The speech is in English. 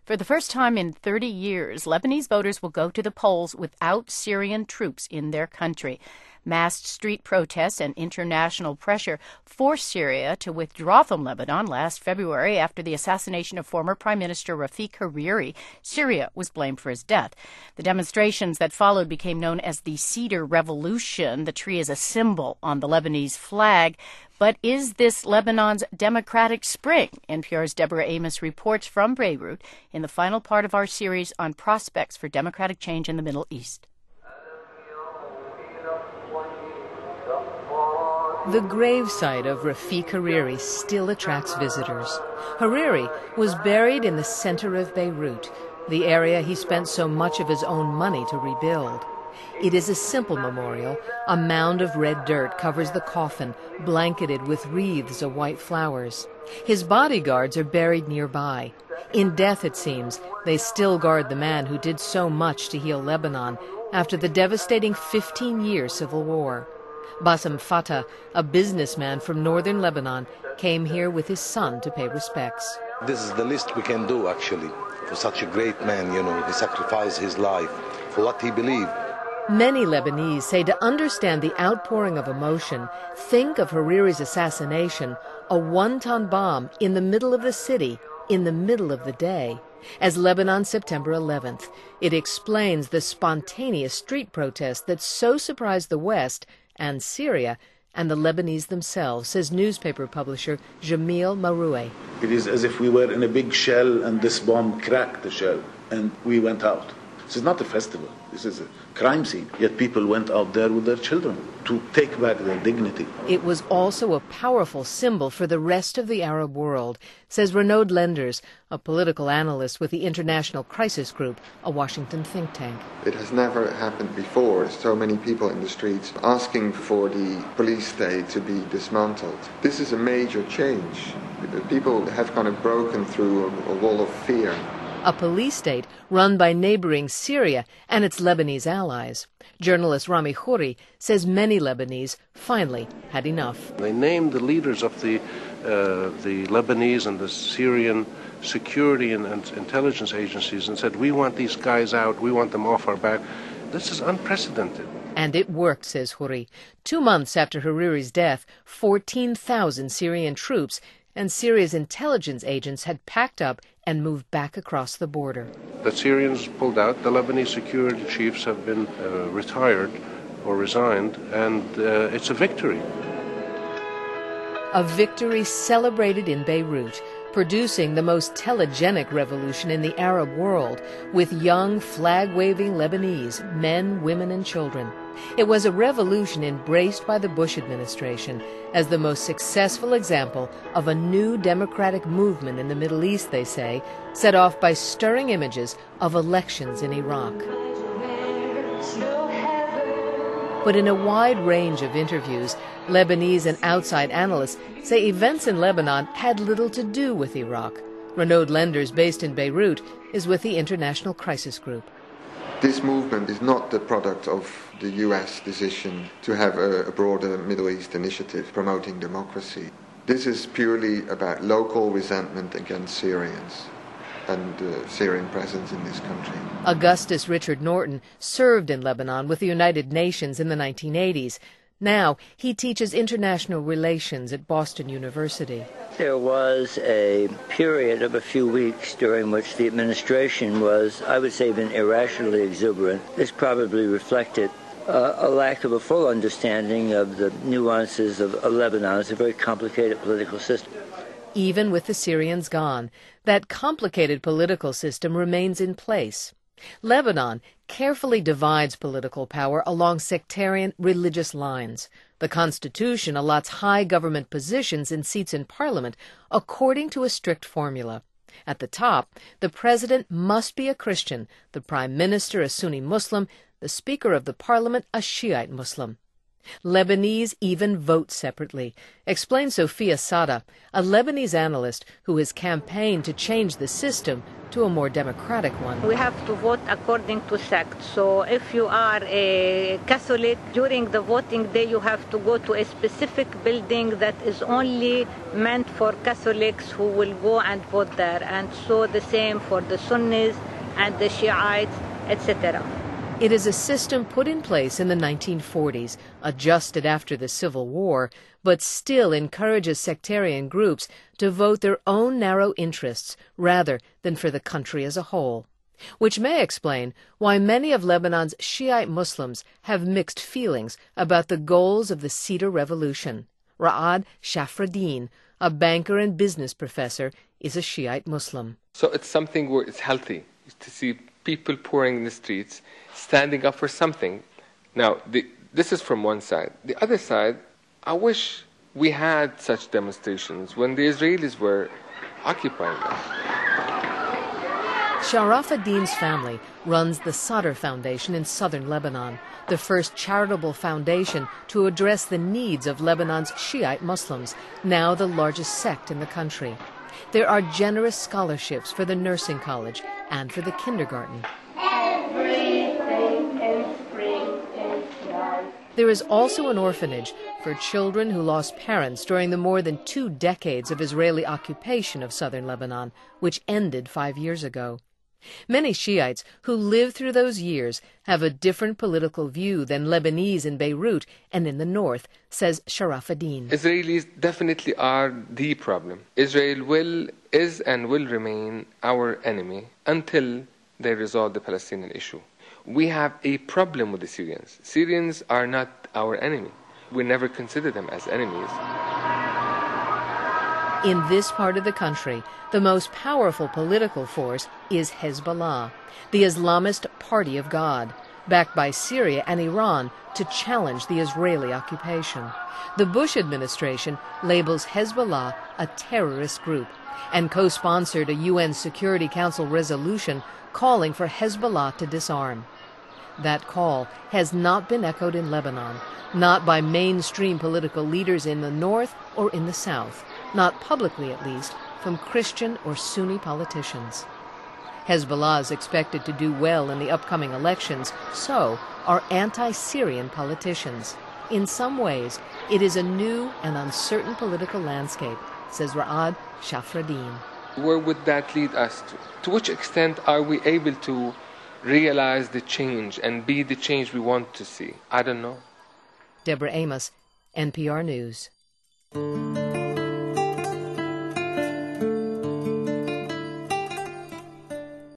For the first time in 30 years, Lebanese voters will go to the polls without Syrian troops in their country. Massed street protests and international pressure forced Syria to withdraw from Lebanon last February after the assassination of former Prime Minister Rafik Hariri. Syria was blamed for his death. The demonstrations that followed became known as the Cedar Revolution. The tree is a symbol on the Lebanese flag. But is this Lebanon's democratic spring? NPR's Deborah Amos reports from Beirut in the final part of our series on prospects for democratic change in the Middle East. The gravesite of Rafik Hariri still attracts visitors. Hariri was buried in the center of Beirut, the area he spent so much of his own money to rebuild. It is a simple memorial. A mound of red dirt covers the coffin, blanketed with wreaths of white flowers. His bodyguards are buried nearby. In death, it seems, they still guard the man who did so much to heal Lebanon after the devastating 15-year civil war. Bassem Fatah, a businessman from northern Lebanon, came here with his son to pay respects. This is the least we can do, actually, for such a great man. He sacrificed his life for what he believed. Many Lebanese say to understand the outpouring of emotion, think of Hariri's assassination, a one-ton bomb in the middle of the city, in the middle of the day. As Lebanon's September 11th, it explains the spontaneous street protest that so surprised the West and Syria and the Lebanese themselves, says newspaper publisher Jamil Maroui. It is as if we were in a big shell and this bomb cracked the shell and we went out. This is not a festival. This is a crime scene. Yet people went out there with their children to take back their dignity. It was also a powerful symbol for the rest of the Arab world, says Renaud Lenders, a political analyst with the International Crisis Group, a Washington think tank. It has never happened before. So many people in the streets asking for the police state to be dismantled. This is a major change. People have kind of broken through a wall of fear. A police state run by neighboring Syria and its Lebanese allies. Journalist Rami Khouri says many Lebanese finally had enough. They named the leaders of the Lebanese and the Syrian security and intelligence agencies and said, we want these guys out, we want them off our back. This is unprecedented. And it worked, says Khouri. 2 months after Hariri's death, 14,000 Syrian troops and Syria's intelligence agents had packed up and moved back across the border. The Syrians pulled out. The Lebanese security chiefs have been retired or resigned, and it's a victory. A victory celebrated in Beirut, producing the most telegenic revolution in the Arab world, with young, flag-waving Lebanese, men, women, and children. It was a revolution embraced by the Bush administration as the most successful example of a new democratic movement in the Middle East, they say, set off by stirring images of elections in Iraq. But in a wide range of interviews, Lebanese and outside analysts say events in Lebanon had little to do with Iraq. Renaud Lenders, based in Beirut, is with the International Crisis Group. This movement is not the product of the U.S. decision to have a broader Middle East initiative promoting democracy. This is purely about local resentment against Syrians and Syrian presence in this country. Augustus Richard Norton served in Lebanon with the United Nations in the 1980s. Now he teaches international relations at Boston University. There was a period of a few weeks during which the administration was, I would say, been irrationally exuberant. This probably reflected a lack of a full understanding of the nuances of Lebanon. It's a very complicated political system. Even with the Syrians gone, that complicated political system remains in place. Lebanon carefully divides political power along sectarian religious lines. The Constitution allots high government positions and seats in Parliament according to a strict formula. At the top, the president must be a Christian, the prime minister a Sunni Muslim, the speaker of the parliament a Shiite Muslim. Lebanese even vote separately, explains Sophia Sada, a Lebanese analyst who has campaigned to change the system to a more democratic one. We have to vote according to sect. So if you are a Catholic, during the voting day you have to go to a specific building that is only meant for Catholics who will go and vote there. And so the same for the Sunnis and the Shiites, etc. It is a system put in place in the 1940s, adjusted after the Civil War, but still encourages sectarian groups to vote their own narrow interests rather than for the country as a whole. Which may explain why many of Lebanon's Shiite Muslims have mixed feelings about the goals of the Cedar Revolution. Ra'ad Shafraddin, a banker and business professor, is a Shiite Muslim. So it's something where it's healthy to see people pouring in the streets, standing up for something. Now, this is from one side. The other side, I wish we had such demonstrations when the Israelis were occupying them. Sharafaddin's family runs the Sadr Foundation in southern Lebanon, the first charitable foundation to address the needs of Lebanon's Shiite Muslims, now the largest sect in the country. There are generous scholarships for the nursing college and for the kindergarten. Everything is free in life. There is also an orphanage for children who lost parents during the more than 2 decades of Israeli occupation of southern Lebanon, which ended 5 years ago. Many Shiites who lived through those years have a different political view than Lebanese in Beirut and in the north, says Sharafaddin. Israelis definitely are the problem. Israel is and will remain our enemy until they resolve the Palestinian issue. We have a problem with the Syrians. Syrians are not our enemy. We never consider them as enemies. In this part of the country, the most powerful political force is Hezbollah, the Islamist Party of God, backed by Syria and Iran to challenge the Israeli occupation. The Bush administration labels Hezbollah a terrorist group and co-sponsored a UN Security Council resolution calling for Hezbollah to disarm. That call has not been echoed in Lebanon, not by mainstream political leaders in the north or in the south, not publicly at least, from Christian or Sunni politicians. Hezbollah is expected to do well in the upcoming elections, so are anti-Syrian politicians. In some ways, it is a new and uncertain political landscape, says Ra'ad Shafraddin. Where would that lead us to? To which extent are we able to realize the change and be the change we want to see? I don't know. Deborah Amos, NPR News.